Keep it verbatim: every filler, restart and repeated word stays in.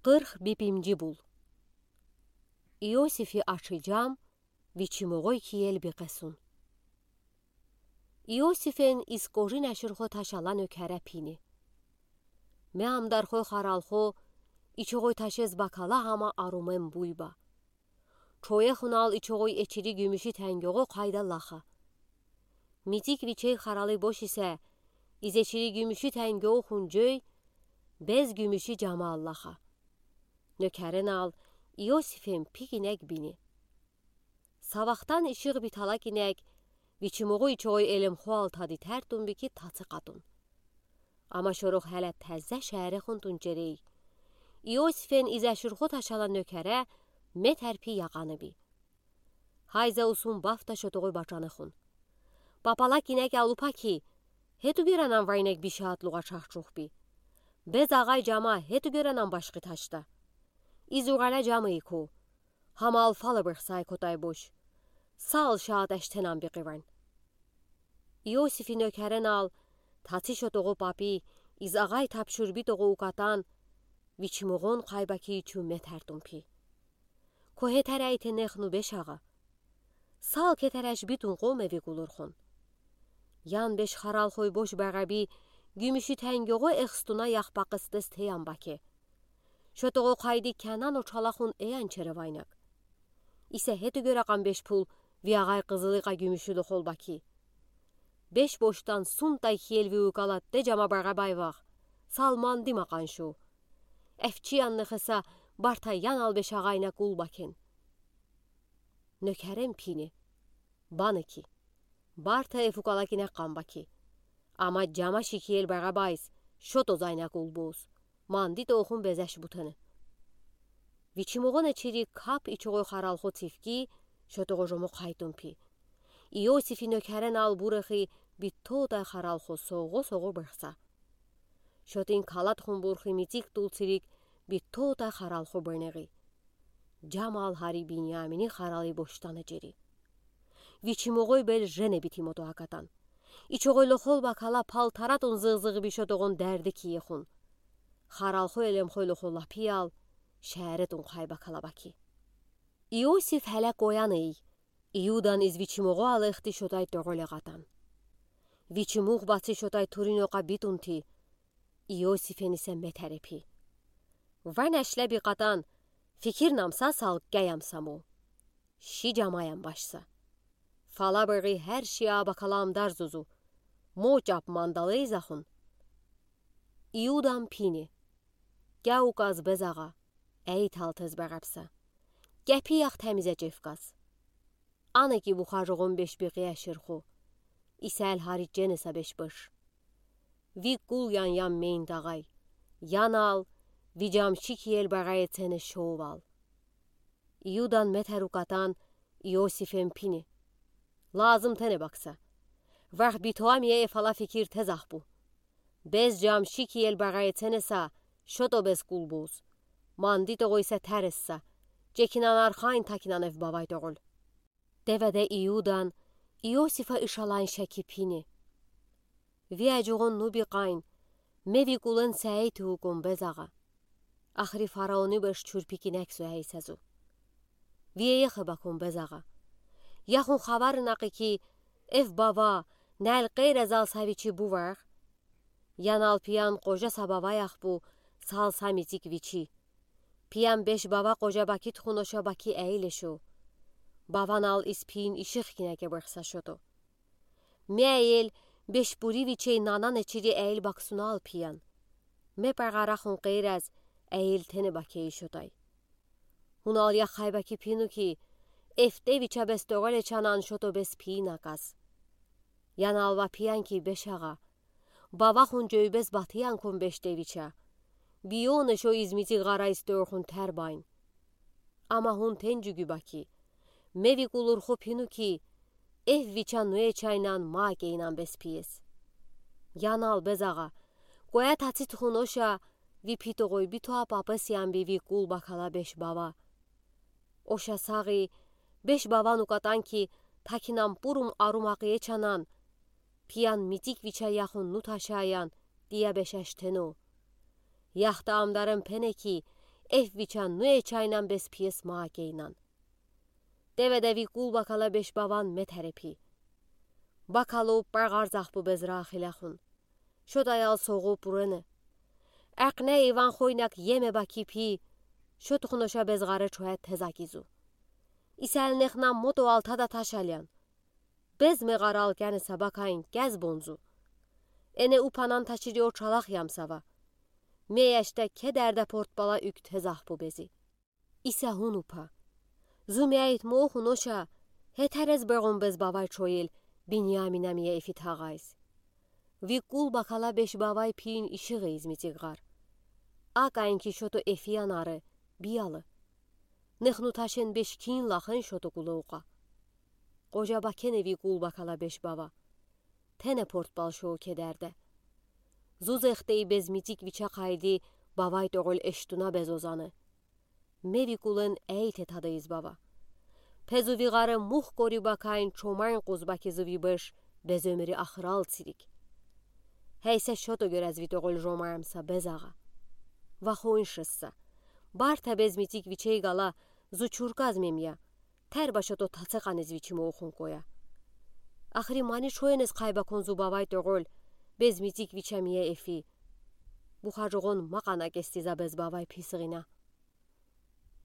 Qırx bibimci bul. İosifi açacağım, viçimoğoy kiyel biqesun. İosifin iskoji nəşirxo taşalan ökərə pini. Meam darxoy xaralxo, içoğoy taşez bakala hama arumem buyba. Çoye xunal içoğoy eçiri gümüşü təngoğo qayda laxa. Mitik viçey xaralı boş ise, izeçiri gümüşü təngoğo xuncöy, bez gümüşü cama allaxa. Nökərin al, İosifin piginək bini. Savaqtan işıq bitala ginək, viçimoğu içoğoy elimxo altadi tərtun biki tatı qadun. Ama şoruq hələ təzə şəhəri xuntun cerey. İosifin izəşirxo taşalan nökərə metərpi yağanı bi. Hayza usun bafta şotoğoy bacanı xun. Babala ginək alupa ki, hetu görənən vaynək bir şahatluğa çaxçuq bi. Bez ağay cama hetu görənən başqı taşda. İzuğalə camı iku. Hamal falı bıxsay kotay boş. Sal şahat əştənən bir qıvan. İosifin nökərin al, tatı şotoğu babi, iz ağay tapşurbi doğu uqatan, viçimoğun qaybaki üçün metərdun pi. Kohe tərəyte nexnu beş ağa. Sal ketərəş bitun qom evi qulurxun. Yan beş xaralxoy boş bəğəbi, gümüşü təngoğu exstuna yaxbaqıstıs teyan baki. Şotoğu qaydi kənan o çalaxun eyan çerevaynak. İse hetu görəqan beş pul, vi ağay qızılıqa gümüşü loxol baki. Beş boştan suntay xiyelvi uqalat de cama bəğəbayvaq. Salman dimaqan şu. Əfçi yanlıqısa, bartay yan al beş ağayna qul bakin. Nökərin pini. Banı ki. Barta efuqala ginə qambaki. Ama cama şikiyel bəğəbayız, şot ozayna qul boz. Mandi de oxun bezəş butanı. Viçimoğun eçiri kap içoğoy xaralxo tifki, şotoğo jomo qaydun pi. İosifi nökərin al burıxi, bitto da xaralxo soğo soğo bıxsa. Şotin kalat xun burxi mitik dulcirik, bitto da xaralxo bırnıqi. Camal hari binyamini xaralı boştanı ceri. Viçimoğoy bel jene bitim odo aqatan. İçoğoy loxol bakala paltaratun zığzığı bir şotoğun dərdi ki yexun. Xaralxo elemxoy loxolla piyal, şəhəretun qaybakala baki. İosif hələ qoyan ey, İudan iz viçimoğu alıqdi şotay doğole qatan. Viçimoğ batı şotay turinoqa bitunti, İosifin ise metərepi. Van əşlə bir qatan, fikir namsa sal gəyamsamu. Şi camayam başsa. Fala bığı hər şiya bakalam darzuzu, mo cap mandalı izaxun. İudan pini. Gəu qaz bezağa, əyi taltız bəğəbsə. Gəpi yax təmizə cefqaz. Anı ki buxarığın beş biqi əşirxu. İsəl haricən esa beş bış. Vi qul yan yan meyn dağay. Yan al, vi camşik yel bəğəyə çəni şov al. İudan metəruqatan, İosifin pini. Lazım təni baksa. Vax bitoamiyə efala fikir tez ax bu. Bez camşik yel bəğəyə çənəsə, şoto bez qul boz. Mandi doğu ise tərəssə. Cekinan arxayn takinan ev babay doğul. Devədə İudan, İosifa işalan şəki pini. Viyəcuğun nubi qayn, mevi qulun səyi tuğun bezağa. Axri faraoni beş çürpiki nəksu əysəzu. Viyəyə xıbakun bezağa. Yaxun xavarın axı ki, ev baba, nəl qeyr əzal saviçi bu var. Yanal piyan qoca sabava yax bu, sal samizik viçi. Piyan beş baba qoca baki txunoşa baki əyləşu. Bavan al ispiyin işıq kinəke bıxsa şodu. Məyil, beş buri viçey nanan eçiri əyil baksunu al piyan. Me bəğaraxun qeyraz, əyil təni bakey şoday. Hun al ya xay baki pinu ki, efte viça bes doğal eçanan şodo bes piyin aqaz. Yan alva piyan ki beş ağa. Bava xun cöybez batıyan kun beş deviça. Biyonə şo izmiti qara istörxun tərbayn. Ama hun tencügü baki. Mevi qulur xo pinu ki, ev viçan nüye çaynan ma geynan bes piyes. Yan al bez ağa. Qoya tatı txunoşa, vi pito qoy bitoa papasyan bi vi qul bakala beş bava. Oşa sağı, beş bava nukatan ki, takinan burum arumaqıya çanan, piyan mitik viça yaxun nut aşayan, diye beşəşteno. Yaxta amdarın pene ki, ev viçan nüye çaynan bez piyes maakeynan. Devedevi kul bakala beş bavan meterepi. Bakalı bargarzaq bu bez raxiləxun. Şodayal soğu burını. Əqnə eyvan xoynak yeme bakipi. Şotuxunoşa bezğarı çoyat tezakizu. İsəl nexnan modo alta da taşalyan. Bez meğaral gəni sabakayn gəz bonzu. Ene upanan taşiri o çalaq yamsava. Meyeşte kederde portbala ük tezah bu bezi. İsə hun upa. Zumeyit moğun oşa. Heterez beğun bez bavay çoyil. Binyaminamiye efit hağayız. Vi kul bakala beş bavay piyin işığı izmitiğar. Aqayın ki şoto efiyan arı. Biyalı. Nexnu taşın beş kiyin laxın şoto kuluğa. Qoca bakən evi kul bakala beş bava. Tene portbal şoğu kederde. Zuz exteyi bezmitik viça qaydi bavay doğul eştuna bez ozanı. Mevi kulun eyt etadayız bava. Pezu viğarı muh gori bakayın çomarın quzbaki zıvi beş bez ömürü axıral sirik. Heyse şoto görez vi doğul romarımsa bez ağa. Vaxoyun şıssa. Barta bezmitik viçey qala zuçurqaz memya. Ter başa to tatsaqanız viçimi oxun qoya. Axri mani şoyeniz qaybakon zubavay doğul bezmitik viçemiye efi. Buxarjoğun maqana gestiza bez bavay pisğina.